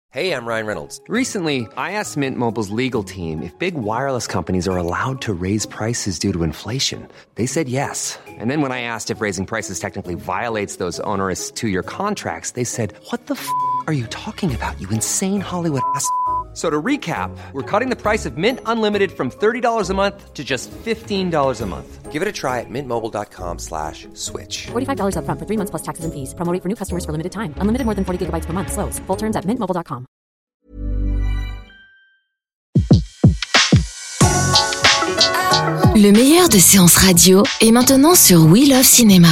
Hey, I'm Ryan Reynolds. Recently, I asked Mint Mobile's legal team if big wireless companies are allowed to raise prices due to inflation. They said yes. And then when I asked if raising prices technically violates those onerous two-year contracts, they said, "What the f*** are you talking about, you insane Hollywood ass?" So to recap, we're cutting the price of Mint Unlimited from $30 a month to just $15 a month. Give it a try at mintmobile.com/switch. $45 up front for 3 months plus taxes and fees. Promo rate for new customers for limited time. Unlimited more than 40 gigabytes per month. Slows full terms at mintmobile.com. Le meilleur de séances radio est maintenant sur We Love Cinéma.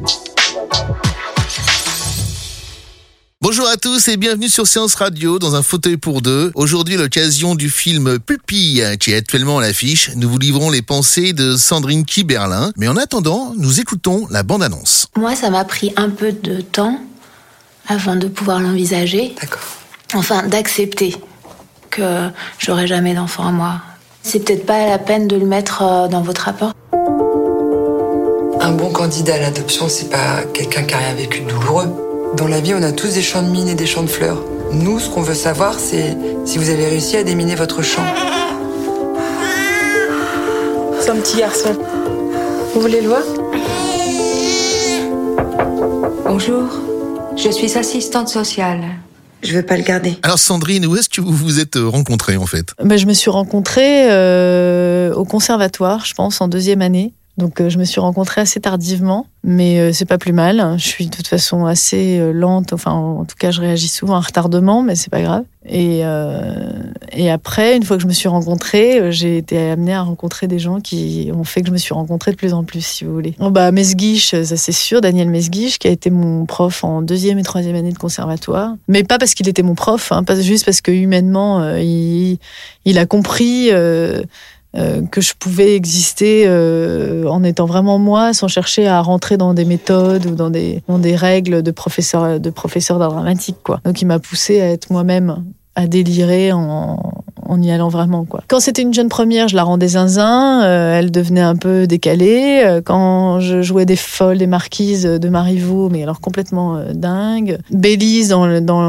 Bonjour à tous et bienvenue sur Séance Radio dans un fauteuil pour deux. Aujourd'hui, à l'occasion du film Pupille qui est actuellement à l'affiche, nous vous livrons les pensées de Sandrine Kiberlin. Mais en attendant, nous écoutons la bande-annonce. Moi, ça m'a pris un peu de temps avant de pouvoir l'envisager. D'accord. Enfin, d'accepter que j'aurai jamais d'enfant à moi. C'est peut-être pas la peine de le mettre dans votre rapport. Un bon candidat à l'adoption, c'est pas quelqu'un qui a rien vécu de douloureux. Dans la vie, on a tous des champs de mines et des champs de fleurs. Nous, ce qu'on veut savoir, c'est si vous avez réussi à déminer votre champ. C'est un petit garçon. Vous voulez le voir ? Bonjour, je suis assistante sociale. Je veux pas le garder. Alors Sandrine, où est-ce que vous vous êtes rencontrés en fait ? Je me suis rencontrée au conservatoire, je pense, en 2e année. Donc je me suis rencontrée assez tardivement, mais c'est pas plus mal. Je suis de toute façon assez lente, enfin en tout cas je réagis souvent à un retardement, mais c'est pas grave. Et après, une fois que je me suis rencontrée, j'ai été amenée à rencontrer des gens qui ont fait que je me suis rencontrée de plus en plus, si vous voulez. Mesguich, ça c'est sûr, Daniel Mesguich, qui a été mon prof en 2e et 3e année de conservatoire. Mais pas parce qu'il était mon prof, pas juste parce que humainement, il a compris... que je pouvais exister en étant vraiment moi, sans chercher à rentrer dans des méthodes ou dans des règles de professeur d'art dramatique, quoi. Donc il m'a poussée à être moi-même, à délirer en y allant vraiment, quoi. Quand c'était une jeune première, je la rendais zinzin, elle devenait un peu décalée. Quand je jouais des folles, des marquises de Marivaux, mais alors complètement dingue. Bélise dans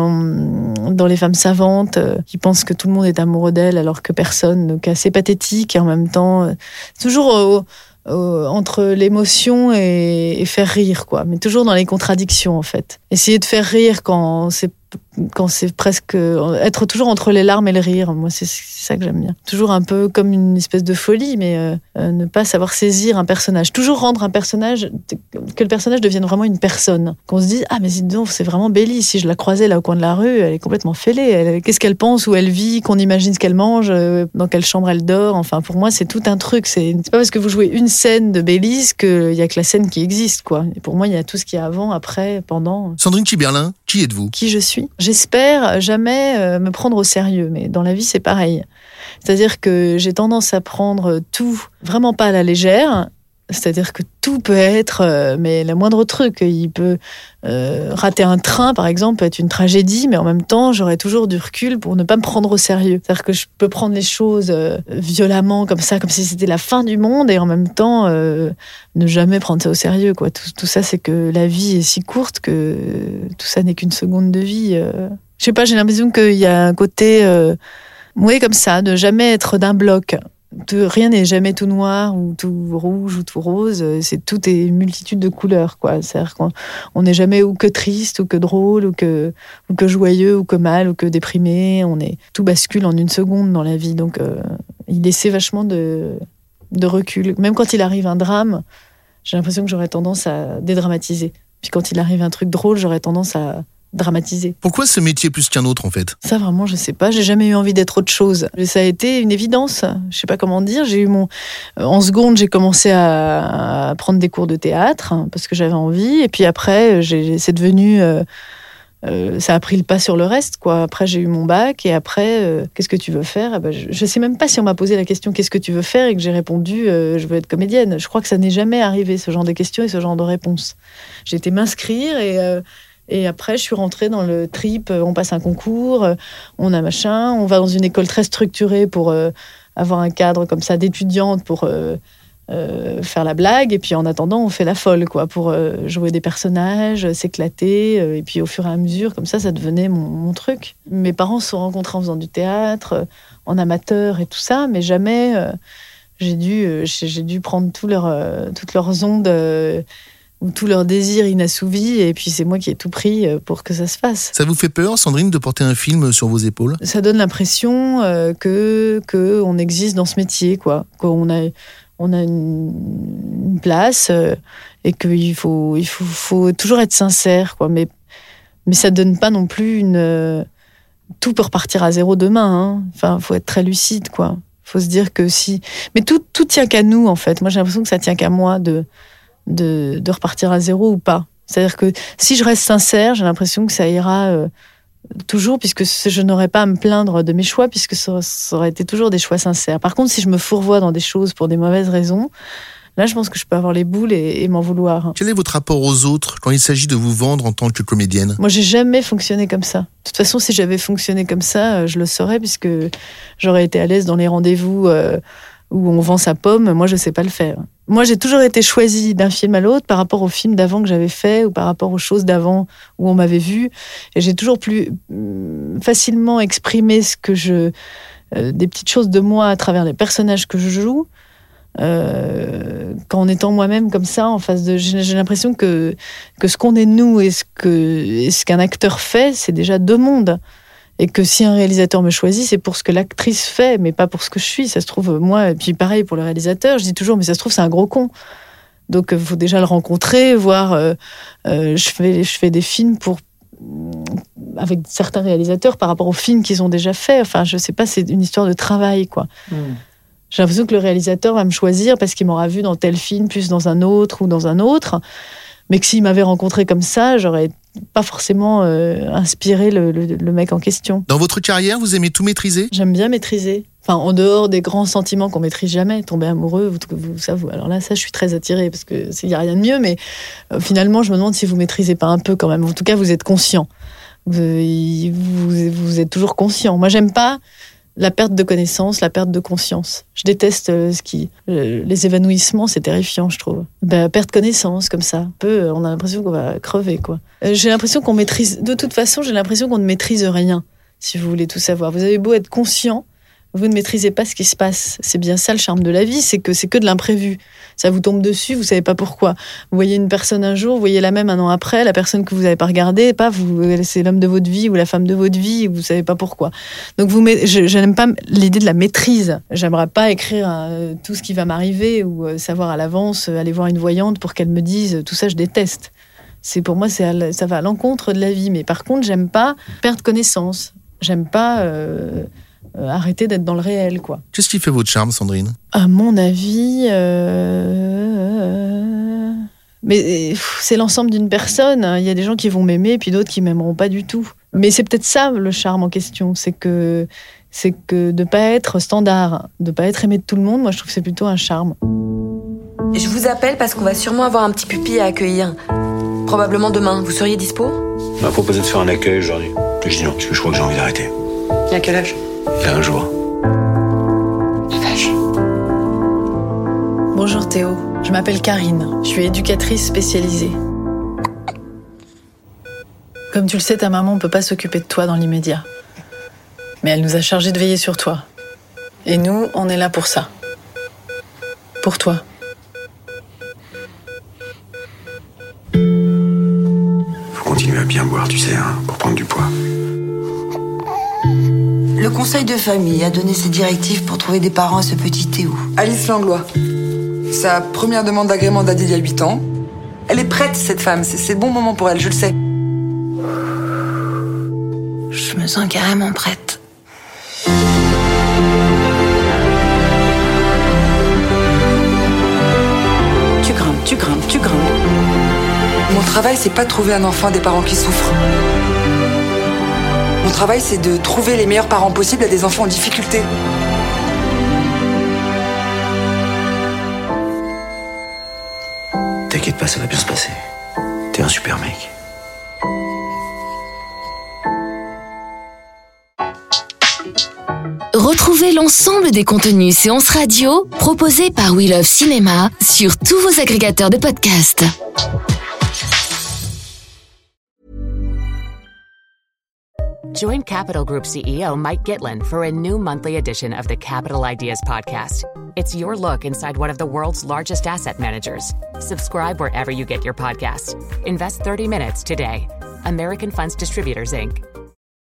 Les Femmes Savantes, qui pense que tout le monde est amoureux d'elle alors que personne, donc assez pathétique et en même temps toujours entre l'émotion et faire rire, quoi. Mais toujours dans les contradictions, en fait. Essayer de faire rire quand c'est presque... Être toujours entre les larmes et le rire, moi, c'est ça que j'aime bien. Toujours un peu comme une espèce de folie, mais ne pas savoir saisir un personnage. Toujours rendre un personnage... Que le personnage devienne vraiment une personne. Qu'on se dise, mais dis donc, c'est vraiment Bélise. Si je la croisais là au coin de la rue, elle est complètement fêlée. Qu'est-ce qu'elle pense, où elle vit, qu'on imagine ce qu'elle mange, dans quelle chambre elle dort. Enfin, pour moi, c'est tout un truc. C'est pas parce que vous jouez une scène de Bélise qu'il y a que la scène qui existe, quoi. Et pour moi, il y a tout ce qu'il y a avant, après, pendant. Sandrine Kiberlin, qui êtes-vous ? Qui je suis ? J'espère jamais me prendre au sérieux, mais dans la vie, c'est pareil. C'est-à-dire que j'ai tendance à prendre tout vraiment pas à la légère. C'est-à-dire que tout peut être, mais le moindre truc, il peut rater un train, par exemple, peut être une tragédie, mais en même temps, j'aurai toujours du recul pour ne pas me prendre au sérieux. C'est-à-dire que je peux prendre les choses violemment, comme ça, comme si c'était la fin du monde, et en même temps, ne jamais prendre ça au sérieux, quoi. Tout ça, c'est que la vie est si courte que tout ça n'est qu'une seconde de vie. Je sais pas, j'ai l'impression qu'il y a un côté, comme ça, de jamais être d'un bloc. Rien n'est jamais tout noir ou tout rouge ou tout rose, tout est une multitude de couleurs, quoi. C'est-à-dire qu'on n'est jamais ou que triste ou que drôle ou que joyeux ou que mal ou que déprimé. Tout bascule en une seconde dans la vie, donc il laissait vachement de recul. Même quand il arrive un drame, j'ai l'impression que j'aurais tendance à dédramatiser. Puis quand il arrive un truc drôle, j'aurais tendance à dramatisé. Pourquoi ce métier plus qu'un autre en fait ? Ça vraiment je sais pas, j'ai jamais eu envie d'être autre chose. Ça a été une évidence, je sais pas comment dire. En seconde j'ai commencé à prendre des cours de théâtre parce que j'avais envie, et puis après c'est devenu ça a pris le pas sur le reste, quoi. Après j'ai eu mon bac, et après qu'est-ce que tu veux faire ? Je sais même pas si on m'a posé la question qu'est-ce que tu veux faire et que j'ai répondu je veux être comédienne. Je crois que ça n'est jamais arrivé, ce genre de questions et ce genre de réponses. J'ai été m'inscrire et après, je suis rentrée dans le trip, on passe un concours, on a machin, on va dans une école très structurée pour avoir un cadre comme ça d'étudiante pour faire la blague, et puis en attendant, on fait la folle, quoi, pour jouer des personnages, s'éclater, et puis au fur et à mesure, comme ça devenait mon truc. Mes parents se sont rencontrés en faisant du théâtre, en amateur et tout ça, mais jamais j'ai dû prendre toutes leurs ondes ou tous leurs désirs inassouvis, et puis c'est moi qui ai tout pris pour que ça se fasse. Ça vous fait peur, Sandrine, de porter un film sur vos épaules ? Ça donne l'impression que on existe dans ce métier, quoi, qu'on a une place et qu'il faut toujours être sincère, quoi. Mais ça donne pas non plus tout peut repartir à zéro demain, hein. Enfin, faut être très lucide, quoi. Faut se dire que mais tout tient qu'à nous, en fait. Moi, j'ai l'impression que ça tient qu'à moi de repartir à zéro ou pas. C'est-à-dire que si je reste sincère, j'ai l'impression que ça ira toujours, puisque je n'aurais pas à me plaindre de mes choix, puisque ça aurait été toujours des choix sincères. Par contre, si je me fourvoie dans des choses pour des mauvaises raisons, là, je pense que je peux avoir les boules et m'en vouloir. Quel est votre rapport aux autres quand il s'agit de vous vendre en tant que comédienne ? Moi, j'ai jamais fonctionné comme ça. De toute façon, si j'avais fonctionné comme ça, je le saurais, puisque j'aurais été à l'aise dans les rendez-vous où on vend sa pomme. Moi, je sais pas le faire. Moi, j'ai toujours été choisie d'un film à l'autre par rapport au film d'avant que j'avais fait ou par rapport aux choses d'avant où on m'avait vu. Et j'ai toujours plus facilement exprimé des petites choses de moi à travers les personnages que je joue. Qu'en étant moi-même comme ça en face de, j'ai l'impression que ce qu'on est nous et ce qu'un acteur fait, c'est déjà deux mondes, et que si un réalisateur me choisit, c'est pour ce que l'actrice fait, mais pas pour ce que je suis. Ça se trouve, moi, et puis pareil pour le réalisateur, je dis toujours, mais ça se trouve, c'est un gros con, donc il faut déjà le rencontrer, voir. Je fais des films avec certains réalisateurs par rapport aux films qu'ils ont déjà fait. Enfin, je sais pas, c'est une histoire de travail, quoi. J'ai l'impression que le réalisateur va me choisir parce qu'il m'aura vu dans tel film, plus dans un autre ou dans un autre. Mais que s'il m'avait rencontré comme ça, j'aurais pas forcément inspiré le mec en question. Dans votre carrière, vous aimez tout maîtriser ? J'aime bien maîtriser. Enfin, en dehors des grands sentiments qu'on maîtrise jamais, tomber amoureux, alors là, ça, je suis très attirée parce que il y a rien de mieux. Mais finalement, je me demande si vous maîtrisez pas un peu quand même. En tout cas, vous êtes conscient. Vous êtes toujours conscient. Moi, j'aime pas la perte de connaissance, la perte de conscience. Je déteste les évanouissements, c'est terrifiant, je trouve. Perte connaissance, comme ça. On a l'impression qu'on va crever, quoi. J'ai l'impression qu'on maîtrise... De toute façon, j'ai l'impression qu'on ne maîtrise rien, si vous voulez tout savoir. Vous avez beau être conscient, vous ne maîtrisez pas ce qui se passe. C'est bien ça le charme de la vie, c'est que de l'imprévu. Ça vous tombe dessus, vous savez pas pourquoi. Vous voyez une personne un jour, vous voyez la même un an après, la personne que vous n'avez pas regardée, c'est l'homme de votre vie ou la femme de votre vie, vous savez pas pourquoi. Donc je n'aime pas l'idée de la maîtrise. J'aimerais pas écrire tout ce qui va m'arriver ou savoir à l'avance, aller voir une voyante pour qu'elle me dise, tout ça je déteste. Pour moi, ça va à l'encontre de la vie. Mais par contre, j'aime pas perdre connaissance. J'aime pas... arrêter d'être dans le réel, quoi. Qu'est-ce qui fait votre charme, Sandrine ? À mon avis, mais c'est l'ensemble d'une personne. Il y a des gens qui vont m'aimer, puis d'autres qui m'aimeront pas du tout. Mais c'est peut-être ça le charme en question, c'est que de pas être standard, de pas être aimé de tout le monde. Moi, je trouve que c'est plutôt un charme. Je vous appelle parce qu'on va sûrement avoir un petit pupille à accueillir. Probablement demain. Vous seriez dispo ? On m'a proposé de faire un accueil aujourd'hui. Je dis non, parce que je crois que j'ai envie d'arrêter. Il a quel âge ? Il y a un jour. La vache. Bonjour Théo, je m'appelle Karine, je suis éducatrice spécialisée. Comme tu le sais, ta maman ne peut pas s'occuper de toi dans l'immédiat. Mais elle nous a chargés de veiller sur toi. Et nous, on est là pour ça. Pour toi. Faut continuer à bien boire, tu sais, hein, pour prendre du poids. Le conseil de famille a donné ses directives pour trouver des parents à ce petit Théo. Alice Langlois. Sa première demande d'agrément date d'il y a 8 ans. Elle est prête, cette femme. C'est le bon moment pour elle, je le sais. Je me sens carrément prête. Tu grimpes. Mon travail, c'est pas de trouver un enfant à des parents qui souffrent. Mon travail, c'est de trouver les meilleurs parents possibles à des enfants en difficulté. T'inquiète pas, ça va bien se passer. T'es un super mec. Retrouvez l'ensemble des contenus séances radio proposés par We Love Cinéma sur tous vos agrégateurs de podcasts. Join Capital Group CEO Mike Gitlin for a new monthly edition of the Capital Ideas podcast. It's your look inside one of the world's largest asset managers. Subscribe wherever you get your podcasts. Invest 30 minutes today. American Funds Distributors, Inc.